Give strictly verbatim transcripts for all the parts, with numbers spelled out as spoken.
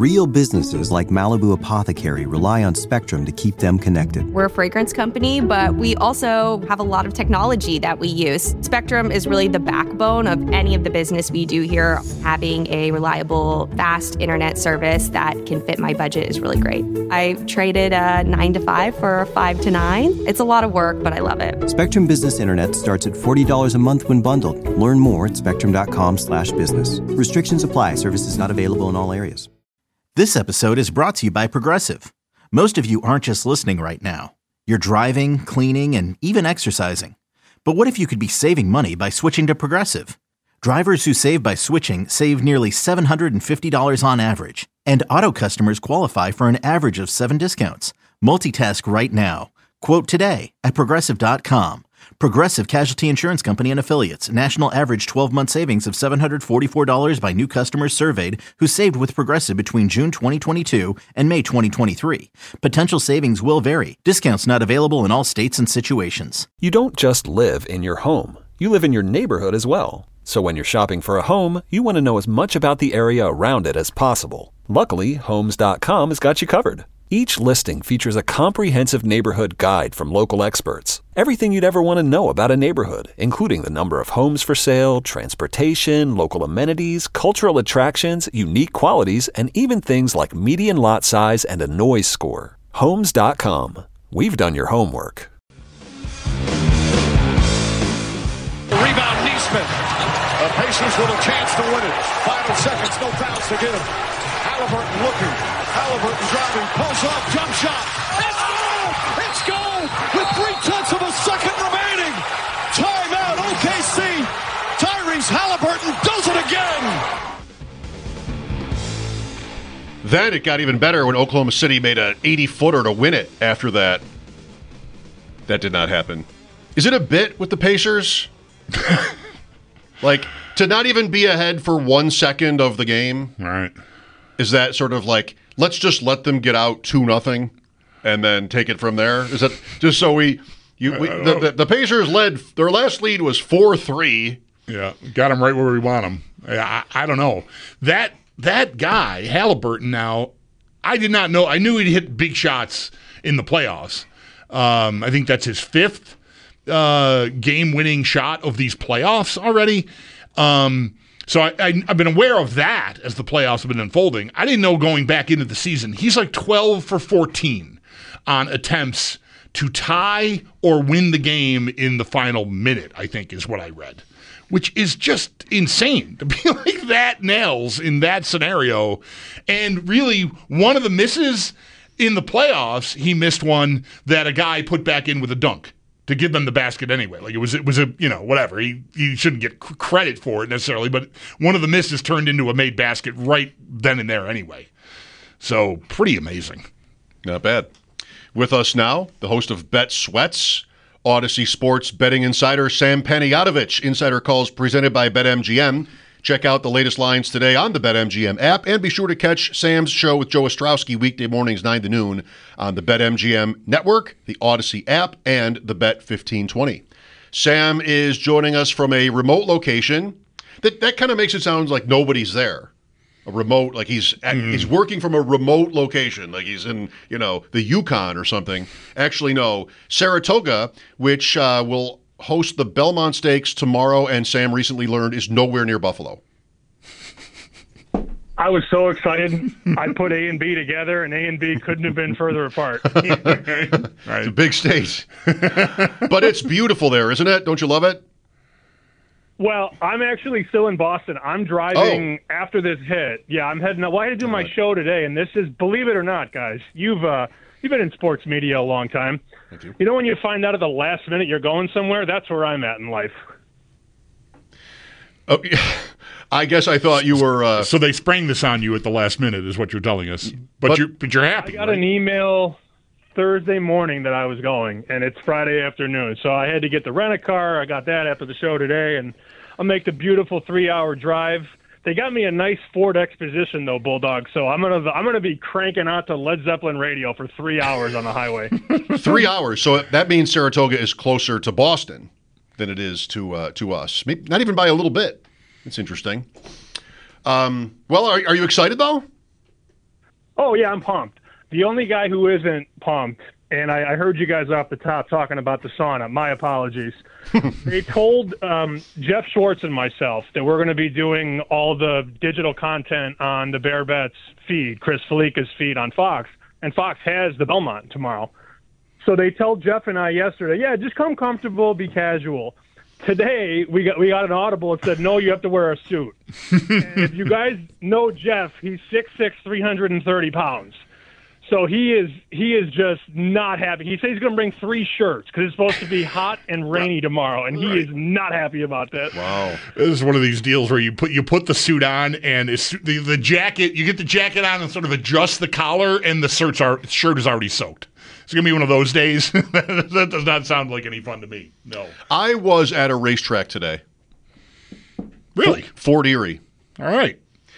Real businesses like Malibu Apothecary rely on Spectrum to keep them connected. We're a fragrance company, but we also have a lot of technology that we use. Spectrum is really the backbone of any of the business we do here. Having a reliable, fast internet service that can fit my budget is really great. I traded a nine to five for a five to nine. It's a lot of work, but I love it. Spectrum Business Internet starts at forty dollars a month when bundled. Learn more at spectrum.com slash business. Restrictions apply. Services not available in all areas. This episode is brought to you by Progressive. Most of you aren't just listening right now. You're driving, cleaning, and even exercising. But what if you could be saving money by switching to Progressive? Drivers who save by switching save nearly seven hundred fifty dollars on average. And auto customers qualify for an average of seven discounts. Multitask right now. Quote today at Progressive dot com. Progressive Casualty Insurance Company and Affiliates. National average twelve-month savings of seven hundred forty-four dollars by new customers surveyed who saved with Progressive between June twenty twenty-two and May twenty twenty-three. Potential savings will vary. Discounts not available in all states and situations. You don't just live in your home. You live in your neighborhood as well. So when you're shopping for a home, you want to know as much about the area around it as possible. Luckily, Homes dot com has got you covered. Each listing features a comprehensive neighborhood guide from local experts. Everything you'd ever want to know about a neighborhood, including the number of homes for sale, transportation, local amenities, cultural attractions, unique qualities, and even things like median lot size and a noise score. Homes dot com. We've done your homework. Rebound, Neesmith. The Pacers with a chance to win it. Final seconds, no fouls to give. Halliburton looking. Halliburton driving, pulls up, jump shot. It's good! It's good! With three-tenths of a second remaining. Timeout, O K C. Tyrese Halliburton does it again. Then it got even better when Oklahoma City made an eighty-footer to win it after that. That did not happen. Is it a bit with the Pacers? Like, to not even be ahead for one second of the game? All right. Is that sort of like, let's just let them get out two nothing and then take it from there? Is that just so we, you, we the, the, the Pacers led, their last lead was four three. Yeah, got them right where we want them. I, I don't know. That that guy, Halliburton now, I did not know. I knew he'd hit big shots in the playoffs. Um, I think that's his fifth uh, game-winning shot of these playoffs already. Um So I, I, I've been aware of that as the playoffs have been unfolding. I didn't know going back into the season. He's like twelve for fourteen on attempts to tie or win the game in the final minute, I think is what I read, which is just insane to be like that nails in that scenario. And really, one of the misses in the playoffs, he missed one that a guy put back in with a dunk to give them the basket anyway. Like it was, it was a, you know, whatever. He he shouldn't get credit for it necessarily, but one of the misses turned into a made basket right then and there anyway. So pretty amazing. Not bad. With us now, the host of Bet Sweats, Odyssey Sports betting insider Sam Panayotovich. Insider calls presented by BetMGM. Check out the latest lines today on the BetMGM app, and be sure to catch Sam's show with Joe Ostrowski weekday mornings nine to noon on the BetMGM network, the Odyssey app, and the Bet fifteen twenty. Sam is joining us from a remote location. That that kind of makes it sound like nobody's there. A remote, like he's mm. he's working from a remote location, like he's in, you know, the Yukon or something. Actually, no, Saratoga, which uh, will host the Belmont Stakes tomorrow, and Sam recently learned is nowhere near Buffalo. I was so excited. I put A and B together, and A and B couldn't have been further apart. Right. It's a big state. But it's beautiful there, isn't it? Don't you love it? Well, I'm actually still in Boston. I'm driving oh. after this hit. Yeah, I'm heading up. Well, I had to do my show today, and this is, believe it or not, guys, you've uh, you've been in sports media a long time. Thank you. You know when you find out at the last minute you're going somewhere? That's where I'm at in life. Oh, yeah. I guess I thought you were. Uh... So they sprang this on you at the last minute, is what you're telling us. But, but you're but you're happy. I got right? an email Thursday morning that I was going, and it's Friday afternoon. So I had to get the rent-a-car. I got that after the show today, and I'll make the beautiful three-hour drive. They got me a nice Ford Exposition, though, Bulldog. So I'm gonna I'm gonna be cranking out to Led Zeppelin radio for three hours on the highway. Three hours. So that means Saratoga is closer to Boston than it is to uh, to us. Maybe not even by a little bit. It's interesting. Um, well, are, are you excited, though? Oh, yeah, I'm pumped. The only guy who isn't pumped, and I, I heard you guys off the top talking about the sauna. My apologies. They told um, Jeff Schwartz and myself that we're going to be doing all the digital content on the Bear Bets feed, Chris Felica's feed on Fox, and Fox has the Belmont tomorrow. So they told Jeff and I yesterday, yeah, just come comfortable, be casual. Today, we got we got an audible that said, no, you have to wear a suit. And if you guys know Jeff, he's six six, three hundred thirty pounds. So he is he is just not happy. He says he's going to bring three shirts because it's supposed to be hot and rainy tomorrow, and he right. is not happy about that. Wow, this is one of these deals where you put you put the suit on and it's, the the jacket. You get the jacket on and sort of adjust the collar, and the shirts are shirt is already soaked. It's going to be one of those days. That does not sound like any fun to me. No. I was at a racetrack today. Really? Fort Erie. All right.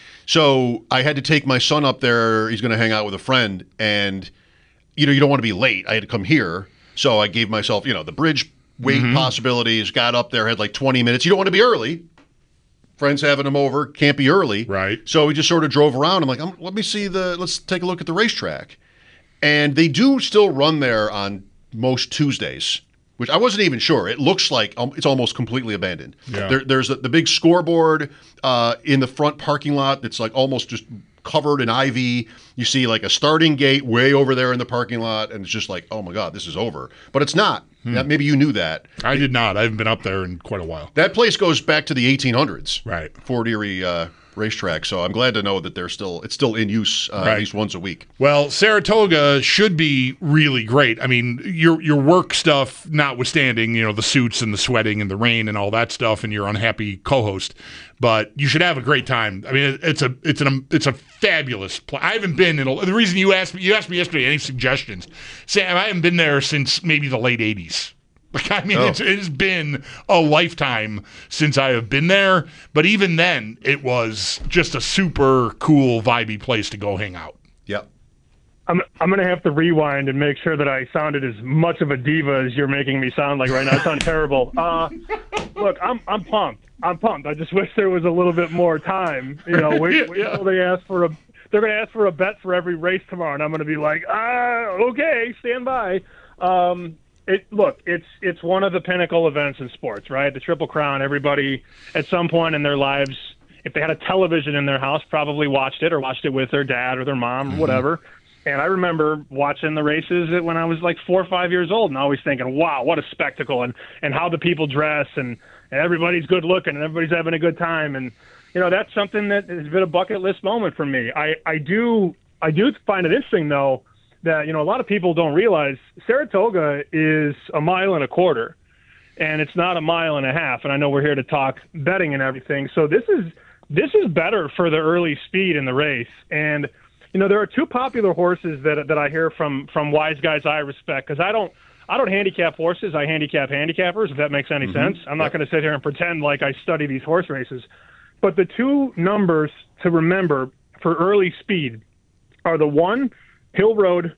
So I had to take my son up there. He's going to hang out with a friend. And, you know, you don't want to be late. I had to come here. So I gave myself, you know, the bridge wait mm-hmm. possibilities, got up there, had like twenty minutes. You don't want to be early. Friends having them over, can't be early. Right. So we just sort of drove around. I'm like, I'm, let me see the, let's take a look at the racetrack. And they do still run there on most Tuesdays, which I wasn't even sure. It looks like um, it's almost completely abandoned. Yeah. There, there's a, the big scoreboard uh, in the front parking lot that's like almost just covered in ivy. You see like a starting gate way over there in the parking lot, and it's just like, oh my God, this is over. But it's not. Hmm. That, maybe you knew that. I did not. I haven't been up there in quite a while. That place goes back to the eighteen hundreds. Right. Fort Erie uh, racetrack. So I'm glad to know that they're still it's still in use uh, right. at least once a week. Well, Saratoga should be really great. I mean, your your work stuff notwithstanding, you know, the suits and the sweating and the rain and all that stuff, and your unhappy co-host, but you should have a great time. I mean, it's a it's an it's a fabulous place. I haven't been in a, the reason you asked me you asked me yesterday any suggestions, Sam. I haven't been there since maybe the late eighties. Like, I mean, oh. it's, it's been a lifetime since I have been there. But even then, it was just a super cool, vibey place to go hang out. Yep. I'm I'm going to have to rewind and make sure that I sounded as much of a diva as you're making me sound like right now. I sound terrible. Uh, look, I'm I'm pumped. I'm pumped. I just wish there was a little bit more time. You know, wait, yeah, wait yeah. until they ask for a. They're going to ask for a bet for every race tomorrow, and I'm going to be like, ah, okay, stand by. Um, It, look, it's it's one of the pinnacle events in sports, right? The Triple Crown. Everybody, at some point in their lives, if they had a television in their house, probably watched it or watched it with their dad or their mom, mm-hmm. or whatever. And I remember watching the races when I was like four or five years old and always thinking, wow, what a spectacle, and, and how the people dress, and, and everybody's good looking and everybody's having a good time. And, you know, that's something that has been a bucket list moment for me. I, I do I do find it interesting, though, that, you know, a lot of people don't realize Saratoga is a mile and a quarter, and it's not a mile and a half. And I know we're here to talk betting and everything. So this is this is better for the early speed in the race. And, you know, there are two popular horses that that I hear from from wise guys I respect, because I don't I don't handicap horses. I handicap handicappers, if that makes any mm-hmm. sense. I'm not going to sit here and pretend like I study these horse races. But the two numbers to remember for early speed are the one, Hill Road,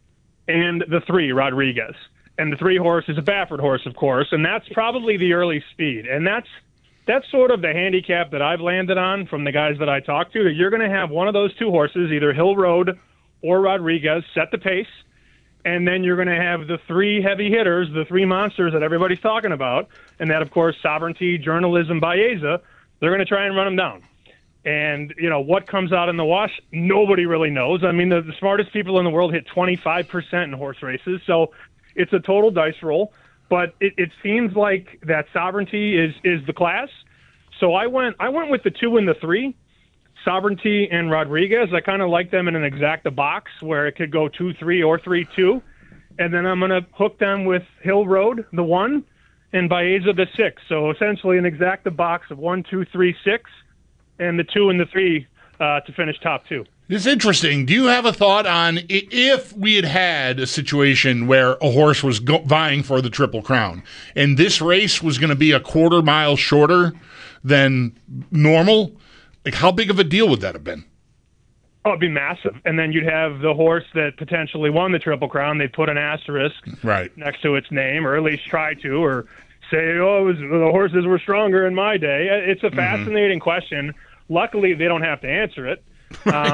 and the three, Rodriguez. And the three horse is a Baffert horse, of course, and that's probably the early speed. And that's that's sort of the handicap that I've landed on from the guys that I talked to, that you're going to have one of those two horses, either Hill Road or Rodriguez, set the pace, and then you're going to have the three heavy hitters, the three monsters that everybody's talking about, and that, of course, Sovereignty, Journalism, Baeza. They're going to try and run them down. And, you know, what comes out in the wash, nobody really knows. I mean, the, the smartest people in the world hit twenty-five percent in horse races, so it's a total dice roll. But it, it seems like that Sovereignty is, is the class. So I went I went with the two and the three, Sovereignty and Rodriguez. I kind of like them in an exacta box where it could go two three or three two. And then I'm going to hook them with Hill Road, the one, and Baeza, the six. So essentially an exacta box of one, two, three, six. And the two and the three uh, to finish top two. It's interesting. Do you have a thought on if we had had a situation where a horse was go- vying for the Triple Crown and this race was going to be a quarter mile shorter than normal, like how big of a deal would that have been? Oh, it'd be massive. And then you'd have the horse that potentially won the Triple Crown. They'd put an asterisk right next to its name, or at least try to, or say, oh, it was, the horses were stronger in my day. It's a fascinating mm-hmm. question. Luckily, they don't have to answer it. Right. Um,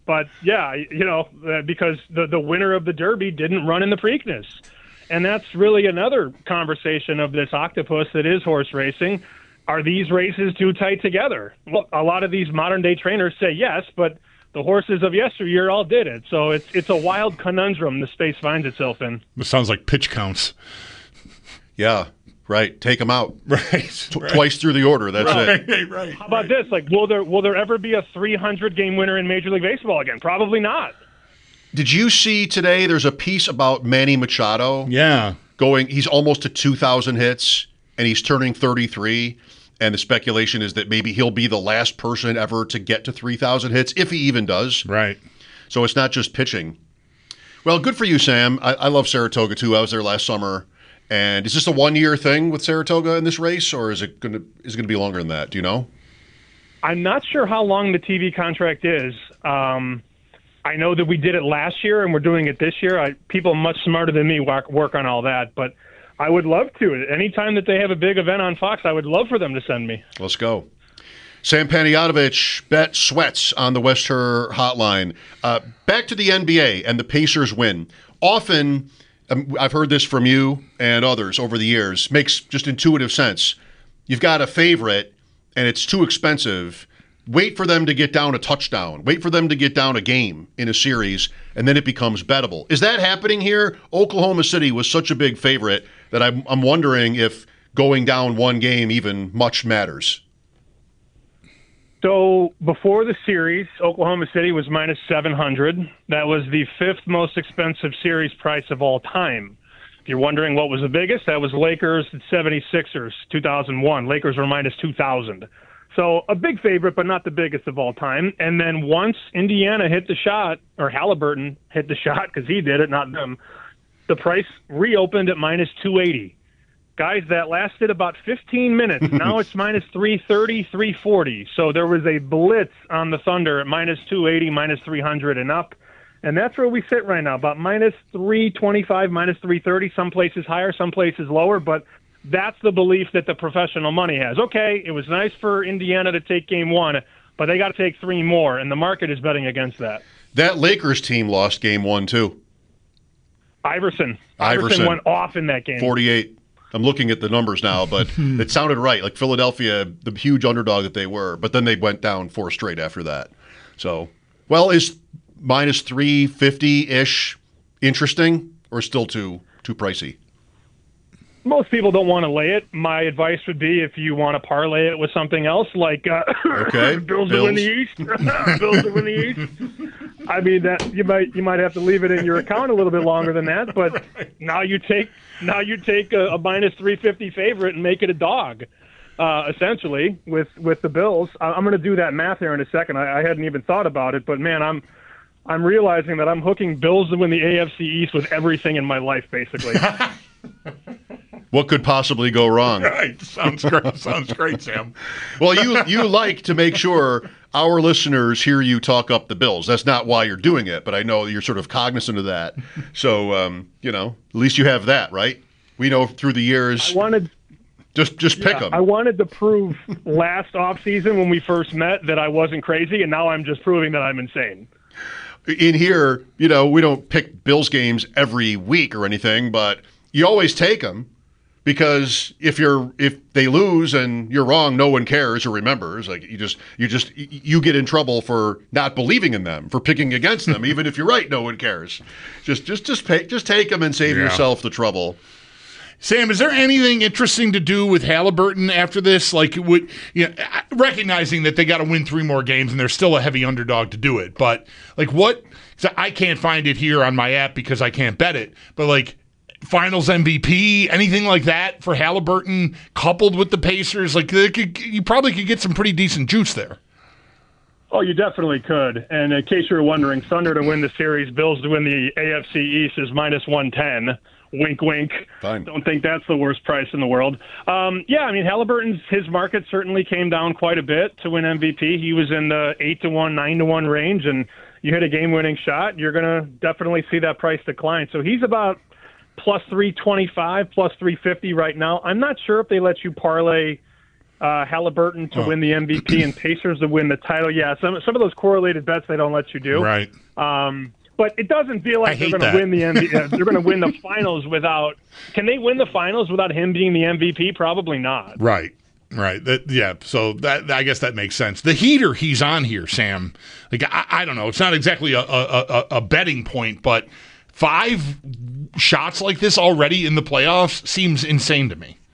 But, yeah, you know, uh, because the, the winner of the Derby didn't run in the Preakness. And that's really another conversation of this octopus that is horse racing. Are these races too tight together? Well, a lot of these modern-day trainers say yes, but the horses of yesteryear all did it. So it's it's a wild conundrum the space finds itself in. It sounds like pitch counts. Yeah, right. Take them out. Right. T- right. Twice through the order. That's right, it. Right, right. How about this? Like, will there will there ever be a three hundred game winner in Major League Baseball again? Probably not. Did you see today there's a piece about Manny Machado? Yeah. Going, he's almost to two thousand hits, and he's turning thirty-three. And the speculation is that maybe he'll be the last person ever to get to three thousand hits, if he even does. Right. So it's not just pitching. Well, good for you, Sam. I, I love Saratoga, too. I was there last summer. And is this a one-year thing with Saratoga in this race, or is it going to is it going to be longer than that? Do you know? I'm not sure how long the T V contract is. Um, I know that we did it last year, and we're doing it this year. I, people much smarter than me work, work on all that, but I would love to. Anytime that they have a big event on Fox, I would love for them to send me. Let's go. Sam Panayotovich, Bet Sweats on the West Her Hotline. Uh, back to the N B A and the Pacers win. Often, um, I've heard this from you and others over the years, makes just intuitive sense. You've got a favorite, and it's too expensive. Wait for them to get down a touchdown. Wait for them to get down a game in a series, and then it becomes bettable. Is that happening here? Oklahoma City was such a big favorite that I'm, I'm wondering if going down one game even much matters. So before the series, Oklahoma City was minus seven hundred. That was the fifth most expensive series price of all time. If you're wondering what was the biggest, that was Lakers and seventy-sixers, two thousand one. Lakers were minus two thousand. So a big favorite, but not the biggest of all time. And then once Indiana hit the shot, or Halliburton hit the shot, because he did it, not them, the price reopened at minus two eighty. Guys, that lasted about fifteen minutes. Now it's minus three thirty, three forty. So there was a blitz on the Thunder at minus two eighty, minus three hundred and up. And that's where we sit right now, about minus three twenty-five, minus three thirty. Some places higher, some places lower, but that's the belief that the professional money has. Okay, it was nice for Indiana to take game one, but they got to take three more, and the market is betting against that. That Lakers team lost game one, too. Iverson. Iverson, Iverson went off in that game. forty-eight. I'm looking at the numbers now, but it sounded right. Like Philadelphia, the huge underdog that they were, but then they went down four straight after that. So, well, is minus three fifty-ish interesting, or still too too pricey? Most people don't want to lay it. My advice would be if you want to parlay it with something else, like uh, okay. Bills, Bills to win the East. Bills to win the East. I mean, that you might you might have to leave it in your account a little bit longer than that. But now you take now you take a, a minus three fifty favorite and make it a dog, uh, essentially with with the Bills. I, I'm going to do that math here in a second. I, I hadn't even thought about it, but man, I'm. I'm realizing that I'm hooking Bills to win the A F C East with everything in my life, basically. What could possibly go wrong? Right. Sounds great. Sounds great, Sam. Well, you you like to make sure our listeners hear you talk up the Bills. That's not why you're doing it, but I know you're sort of cognizant of that. So, um, you know, at least you have that, right? We know through the years. I wanted just just pick yeah, them. I wanted to prove last offseason when we first met that I wasn't crazy, and now I'm just proving that I'm insane. In here, you know, we don't pick Bills games every week or anything, but you always take them because if you're if they lose and you're wrong, no one cares or remembers. Like you just you just you get in trouble for not believing in them, for picking against them. Even if you're right, no one cares. Just just just pay, just take them and save yeah. yourself the trouble. Sam, is there anything interesting to do with Halliburton after this? Like, would you know, recognizing that they got to win three more games and they're still a heavy underdog to do it, but like, what? I can't find it here on my app because I can't bet it. But like, Finals M V P, anything like that for Halliburton, coupled with the Pacers, like could, you probably could get some pretty decent juice there. Oh, you definitely could. And in case you were wondering, Thunder to win the series, Bills to win the A F C East is minus one ten. Wink, wink. Fine. Don't think that's the worst price in the world. Um, yeah, I mean, Halliburton's, his market certainly came down quite a bit to win M V P. He was in the eight to one, nine to one range, and you hit a game-winning shot, you're going to definitely see that price decline. So he's about plus three twenty-five, plus three fifty right now. I'm not sure if they let you parlay uh, Halliburton to Oh. win the M V P and Pacers to win the title. Yeah, some some of those correlated bets they don't let you do. Right. Um, but it doesn't feel I like they're hate going to that. win the M V P. uh, they're going to win the finals without. Can they win the finals without him being the M V P? Probably not. Right. Right. That, yeah. So that I guess that makes sense. The heater he's on here, Sam. Like I, I don't know. It's not exactly a, a, a, a betting point, but five shots like this already in the playoffs seems insane to me.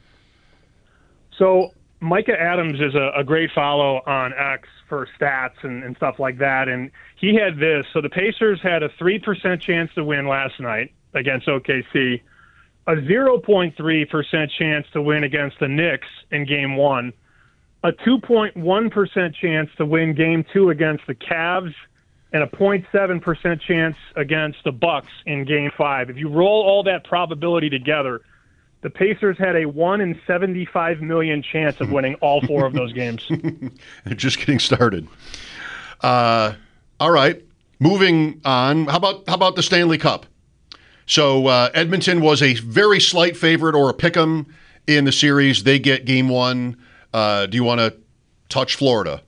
So Micah Adams is a, a great follow on X for stats and, and stuff like that, and he had this. So the Pacers had a three percent chance to win last night against O K C, a zero point three percent chance to win against the Knicks in Game One, a two point one percent chance to win Game Two against the Cavs, and a zero point seven percent chance against the Bucks in Game Five. If you roll all that probability together, the Pacers had a one in seventy-five million chance of winning all four of those games. Just getting started. Uh, all right, moving on. How about how about the Stanley Cup? So uh, Edmonton was a very slight favorite or a pick'em in the series. They get Game One. Uh, do you want to touch Florida?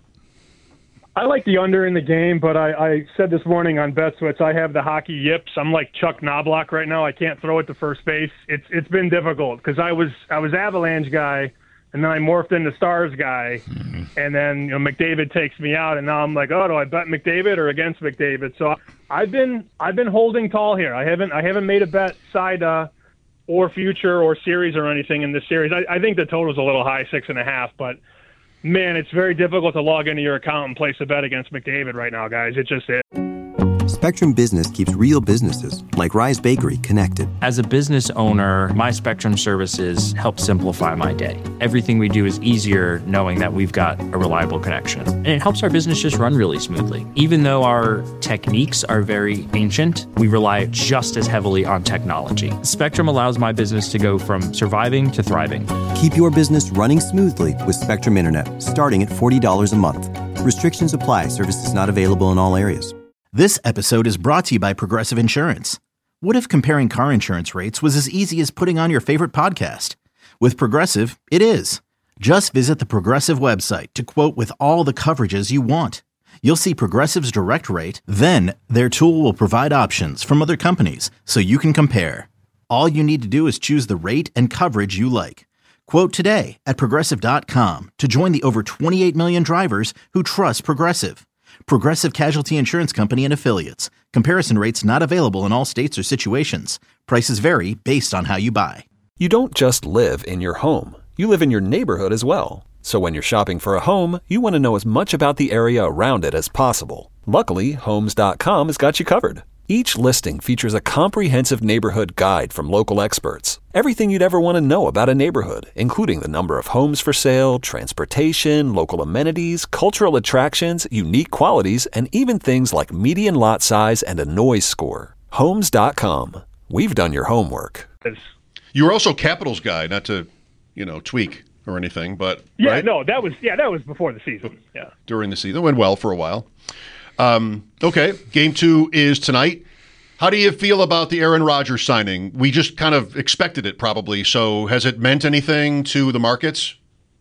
I like the under in the game, but I, I said this morning on BetSwitch I have the hockey yips. I'm like Chuck Knobloch right now. I can't throw it to first base. It's it's been difficult because I was I was Avalanche guy, and then I morphed into Stars guy, mm-hmm. and then you know McDavid takes me out, and now I'm like, oh, do I bet McDavid or against McDavid? So I've been I've been holding tall here. I haven't I haven't made a bet side uh, or future or series or anything in this series. I, I think the total's a little high, six and a half, but. Man, it's very difficult to log into your account and place a bet against McDavid right now, guys. It just is. Spectrum Business keeps real businesses, like Rise Bakery, connected. As a business owner, my Spectrum services help simplify my day. Everything we do is easier knowing that we've got a reliable connection. And it helps our business just run really smoothly. Even though our techniques are very ancient, we rely just as heavily on technology. Spectrum allows my business to go from surviving to thriving. Keep your business running smoothly with Spectrum Internet, starting at forty dollars a month. Restrictions apply. Services not available in all areas. This episode is brought to you by Progressive Insurance. What if comparing car insurance rates was as easy as putting on your favorite podcast? With Progressive, it is. Just visit the Progressive website to quote with all the coverages you want. You'll see Progressive's direct rate, then their tool will provide options from other companies so you can compare. All you need to do is choose the rate and coverage you like. Quote today at Progressive dot com to join the over twenty-eight million drivers who trust Progressive. Progressive Casualty Insurance Company and Affiliates. Comparison rates not available in all states or situations. Prices vary based on how you buy. You don't just live in your home. You live in your neighborhood as well. So when you're shopping for a home, you want to know as much about the area around it as possible. Luckily, Homes dot com has got you covered. Each listing features a comprehensive neighborhood guide from local experts. Everything you'd ever want to know about a neighborhood, including the number of homes for sale, transportation, local amenities, cultural attractions, unique qualities, and even things like median lot size and a noise score. Homes dot com. We've done your homework. You were also Capitals guy, not to, you know, tweak or anything, but yeah, right? no, that was yeah, that was before the season. Yeah, during the season, it went well for a while. Um, okay, game two is tonight. How do you feel about the Aaron Rodgers signing? We just kind of expected it probably. So has it meant anything to the markets?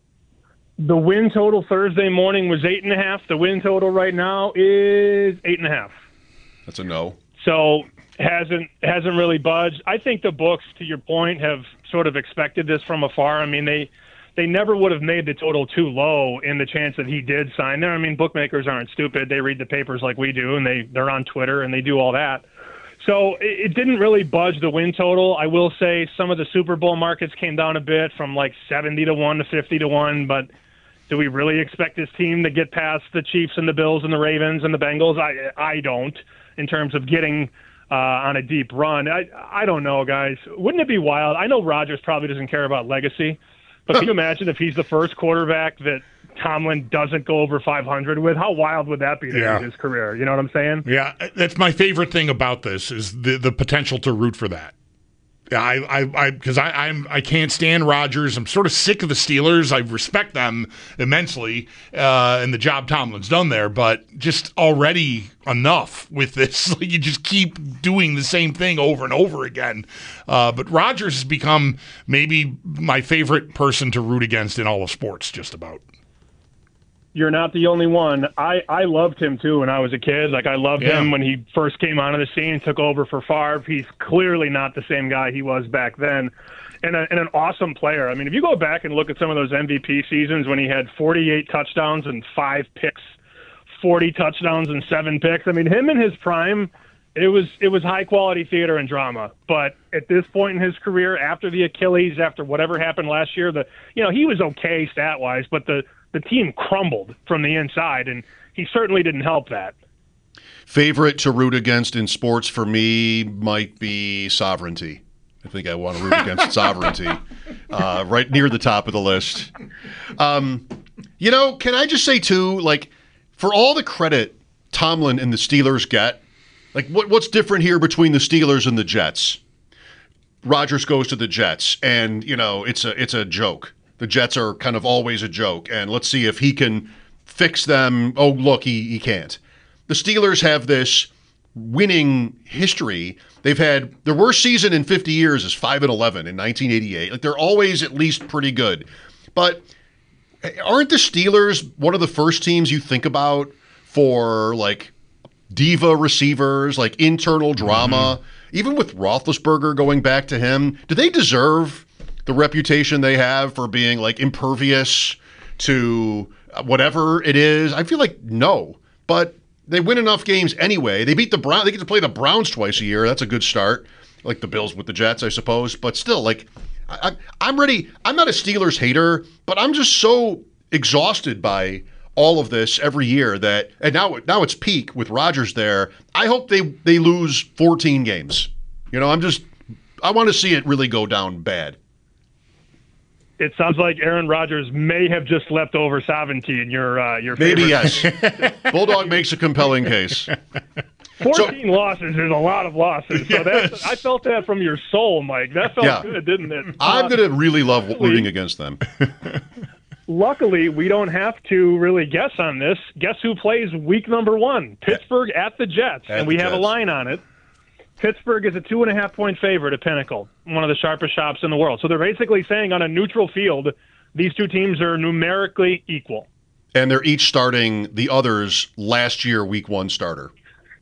The win total Thursday morning was eight and a half. The win total right now is eight and a half. That's a no. So hasn't hasn't really budged. I think the books, to your point, have sort of expected this from afar. I mean, they they never would have made the total too low in the chance that he did sign there. I mean, bookmakers aren't stupid. They read the papers like we do, and they, they're on Twitter, and they do all that. So it, it didn't really budge the win total. I will say some of the Super Bowl markets came down a bit from like seventy to one to fifty to one, but do we really expect this team to get past the Chiefs and the Bills and the Ravens and the Bengals? I I don't, in terms of getting uh, on a deep run. I I don't know, guys. Wouldn't it be wild? I know Rodgers probably doesn't care about legacy, but can you imagine if he's the first quarterback that Tomlin doesn't go over five hundred with? How wild would that be to Yeah. his career? You know what I'm saying? Yeah, that's my favorite thing about this is the the potential to root for that. Yeah, I, I, I, because I, I'm, I can't stand Rodgers. I'm sort of sick of the Steelers. I respect them immensely, uh, and the job Tomlin's done there, but just already enough with this. Like, you just keep doing the same thing over and over again. Uh, but Rodgers has become maybe my favorite person to root against in all of sports, just about. You're not the only one. I, I loved him, too, when I was a kid. Like, I loved Yeah. him when he first came onto the scene, took over for Favre. He's clearly not the same guy he was back then. And, a, and an awesome player. I mean, if you go back and look at some of those M V P seasons when he had forty-eight touchdowns and five picks, forty touchdowns and seven picks, I mean, him in his prime, it was it was high-quality theater and drama. But at this point in his career, after the Achilles, after whatever happened last year, the you know, he was okay stat-wise, but the the team crumbled from the inside, and he certainly didn't help that. Favorite to root against in sports for me might be sovereignty. I think I want to root against sovereignty. Uh, right near the top of the list. Um, you know, can I just say, too, like, for all the credit Tomlin and the Steelers get, like, what, what's different here between the Steelers and the Jets? Rodgers goes to the Jets, and, you know, it's a it's a joke. The Jets are kind of always a joke, and let's see if he can fix them. Oh, look, he, he can't. The Steelers have this winning history. They've had their worst season in fifty years is five and eleven in nineteen eighty-eight. Like, they're always at least pretty good. But aren't the Steelers one of the first teams you think about for, like, diva receivers, like internal drama? Mm-hmm. Even with Roethlisberger going back to him, do they deserve the reputation they have for being, like, impervious to whatever it is? I feel like no, but they win enough games anyway. They beat the Browns. They get to play the Browns twice a year. That's a good start. Like the Bills with the Jets, I suppose. But still, like, I, I'm ready. I'm not a Steelers hater, but I'm just so exhausted by all of this every year that, and now now it's peak with Rodgers there. I hope they they lose fourteen games. You know, I'm just I want to see it really go down bad. It sounds like Aaron Rodgers may have just leapt over sovereignty in your uh, your Maybe favorite. Yes. Bulldog makes a compelling case. Fourteen so, losses is a lot of losses. So yes. that's, I felt that from your soul, Mike. That felt yeah. good, didn't it? I'm uh, going to really love rooting against them. Luckily, we don't have to really guess on this. Guess who plays week number one? Pittsburgh at the Jets, at and we the have Jets. a line on it. Pittsburgh is a two and a half point favorite at Pinnacle, one of the sharpest shops in the world. So they're basically saying on a neutral field, these two teams are numerically equal. And they're each starting the other's last year week one starter.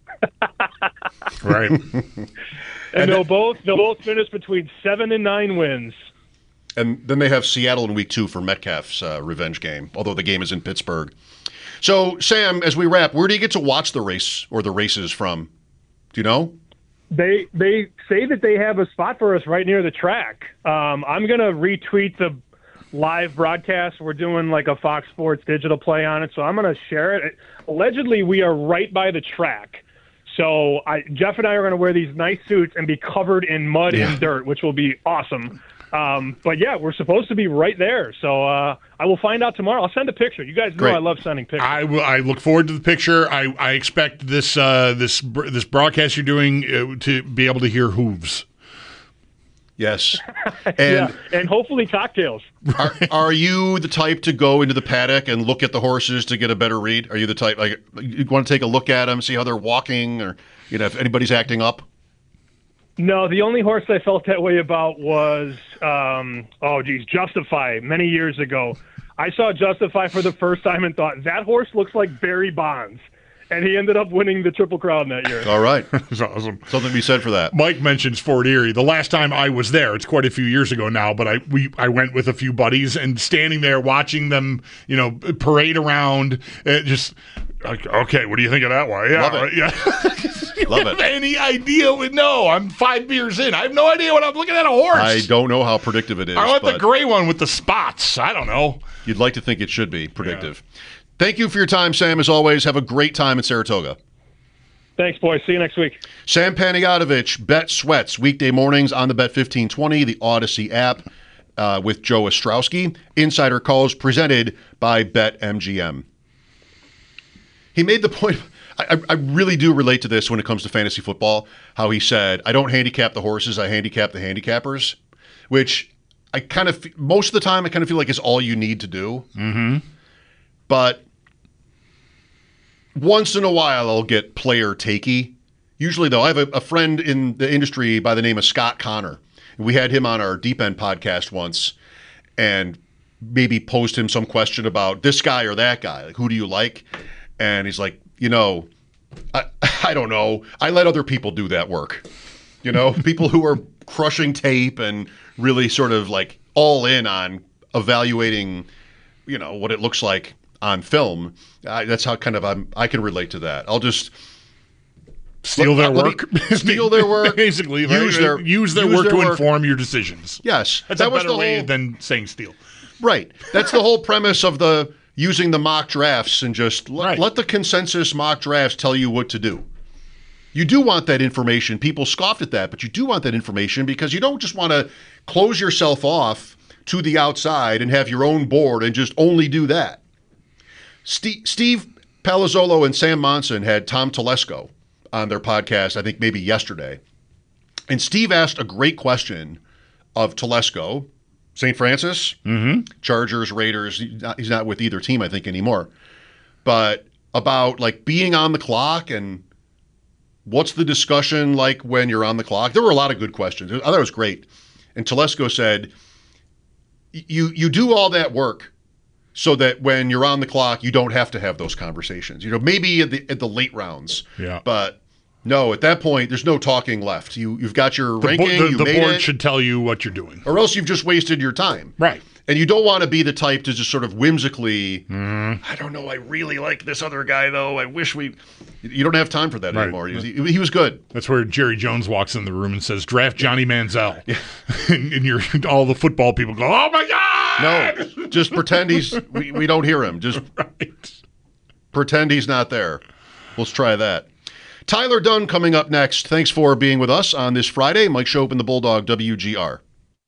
Right. and, and they'll then, both they'll both finish between seven and nine wins. And then they have Seattle in week two for Metcalf's uh, revenge game, although the game is in Pittsburgh. So, Sam, as we wrap, where do you get to watch the race or the races from? Do you know? They they say that they have a spot for us right near the track. Um, I'm going to retweet the live broadcast. We're doing like a Fox Sports digital play on it, so I'm going to share it. Allegedly, we are right by the track. So I, Jeff and I are going to wear these nice suits and be covered in mud yeah. and dirt, which will be awesome. Um, but, yeah, we're supposed to be right there. So uh, I will find out tomorrow. I'll send a picture. You guys know Great. I love sending pictures. I, will, I look forward to the picture. I, I expect this uh, this this broadcast you're doing uh, to be able to hear hooves. Yes. And yeah, and hopefully cocktails. are, are you the type to go into the paddock and look at the horses to get a better read? Are you the type, like, you want to take a look at them, see how they're walking, or, you know, if anybody's acting up? No, the only horse I felt that way about was, um, oh, geez, Justify many years ago. I saw Justify for the first time and thought, that horse looks like Barry Bonds. And he ended up winning the Triple Crown that year. All right. That's awesome. Something to be said for that. Mike mentions Fort Erie. The last time I was there, it's quite a few years ago now, but I we I went with a few buddies and standing there watching them, you know, parade around, uh, just like, okay, what do you think of that one? Yeah, Love it. right, yeah. Love have it. Any idea? With, no, I'm five beers in. I have no idea what I'm looking at a horse. I don't know how predictive it is. I want but the gray one with the spots. I don't know. You'd like to think it should be predictive. Yeah. Thank you for your time, Sam. As always, have a great time in Saratoga. Thanks, boys. See you next week. Sam Panayotovich, Bet Sweats, weekday mornings on the Bet fifteen twenty, the Odyssey app, uh, with Joe Ostrowski. Insider calls presented by BetMGM. He made the point. I, I really do relate to this when it comes to fantasy football, how he said, I don't handicap the horses, I handicap the handicappers, which I kind of, most of the time, I kind of feel like is all you need to do. Mm-hmm. But once in a while, I'll get player takey. Usually, though, I have a, a friend in the industry by the name of Scott Connor. We had him on our Deep End podcast once and maybe posed him some question about this guy or that guy. Like, who do you like? And he's like, you know, I, I don't know. I let other people do that work. You know, people who are crushing tape and really sort of like all in on evaluating, you know, what it looks like on film. I, that's how kind of I'm, I can relate to that. I'll just steal let, their let work, me, steal their work, basically. Use right? their use their use work their to work. inform your decisions. Yes, that's that a was better the way whole, than saying steal. Right. That's the whole premise of the using the mock drafts and just let, Right. let the consensus mock drafts tell you what to do. You do want that information. People scoffed at that, but you do want that information because you don't just want to close yourself off to the outside and have your own board and just only do that. Steve, Steve Palazzolo and Sam Monson had Tom Telesco on their podcast, I think maybe yesterday. And Steve asked a great question of Telesco, Saint Francis, mm-hmm. Chargers, Raiders. He's not, he's not with either team, I think, anymore. But about like being on the clock and what's the discussion like when you're on the clock? There were a lot of good questions. I thought it was great. And Telesco said, you you do all that work so that when you're on the clock, you don't have to have those conversations. You know, maybe at the at the late rounds. Yeah. But no, at that point, there's no talking left. You, you've got your The, ranking, bo- the, you the made board it, should tell you what you're doing. or else you've just wasted your time. Right. And you don't want to be the type to just sort of whimsically, Mm-hmm. I don't know, I really like this other guy, though. I wish we... You don't have time for that Right. anymore. He was, he, he was good. That's where Jerry Jones walks in the room and says, draft Johnny Manziel. Yeah. and, and you're, all the football people go, oh, my God! No, just pretend he's... We, we don't hear him. Just right. pretend he's not there. Let's try that. Tyler Dunn coming up next. Thanks for being with us on this Friday. Mike Shope and the Bulldog, W G R.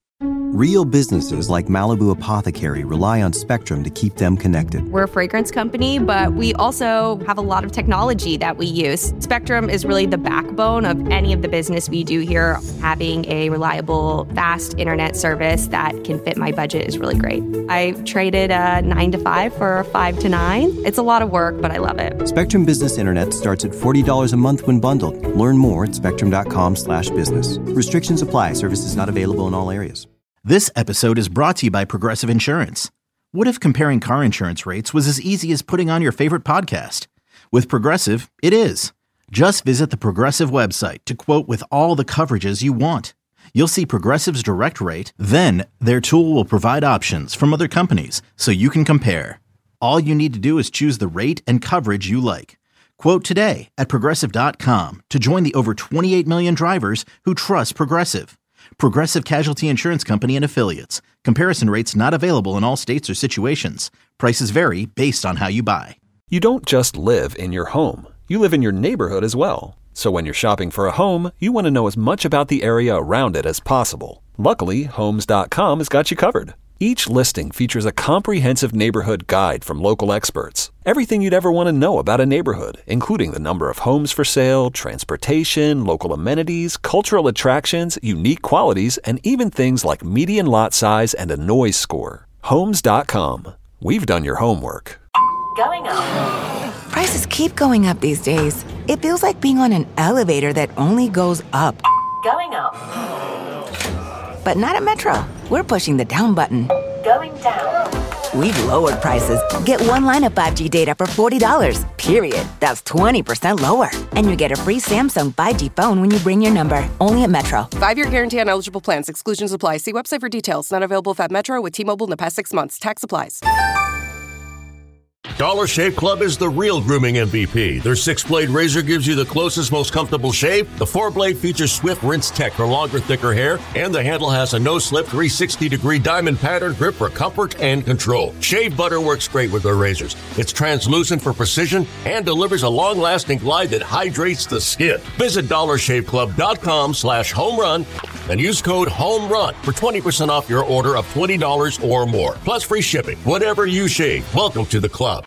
Real businesses like Malibu Apothecary rely on Spectrum to keep them connected. We're a fragrance company, but we also have a lot of technology that we use. Spectrum is really the backbone of any of the business we do here. Having a reliable, fast internet service that can fit my budget is really great. I traded a nine to five for a five to nine. It's a lot of work, but I love it. Spectrum Business Internet starts at forty dollars a month when bundled. Learn more at spectrum.com slash business. Restrictions apply. Services not available in all areas. This episode is brought to you by Progressive Insurance. What if comparing car insurance rates was as easy as putting on your favorite podcast? With Progressive, it is. Just visit the Progressive website to quote with all the coverages you want. You'll see Progressive's direct rate, then their tool will provide options from other companies so you can compare. All you need to do is choose the rate and coverage you like. Quote today at progressive dot com to join the over twenty-eight million drivers who trust Progressive. Progressive Casualty Insurance Company and Affiliates. Comparison rates not available in all states or situations. Prices vary based on how you buy. You don't just live in your home. You live in your neighborhood as well. So when you're shopping for a home, you want to know as much about the area around it as possible. Luckily, Homes dot com has got you covered. Each listing features a comprehensive neighborhood guide from local experts. Everything you'd ever want to know about a neighborhood, including the number of homes for sale, transportation, local amenities, cultural attractions, unique qualities, and even things like median lot size and a noise score. Homes dot com. We've done your homework. Going up. Prices keep going up these days. It feels like being on an elevator that only goes up. Going up. But not at Metro. We're pushing the down button. Going down. We've lowered prices. Get one line of five G data for forty dollars, period. That's twenty percent lower. And you get a free Samsung five G phone when you bring your number. Only at Metro. Five-year guarantee on eligible plans. Exclusions apply. See website for details. Not available at Metro with T-Mobile in the past six months. Tax applies. Dollar Shave Club is the real grooming M V P. Their six-blade razor gives you the closest, most comfortable shave. The four-blade features Swift Rinse Tech for longer, thicker hair. And the handle has a no-slip three hundred sixty degree diamond pattern grip for comfort and control. Shave butter works great with their razors. It's translucent for precision and delivers a long-lasting glide that hydrates the skin. Visit dollar shave club dot com slash home run and use code HOMERUN for twenty percent off your order of twenty dollars or more. Plus free shipping. Whatever you shave, welcome to the club.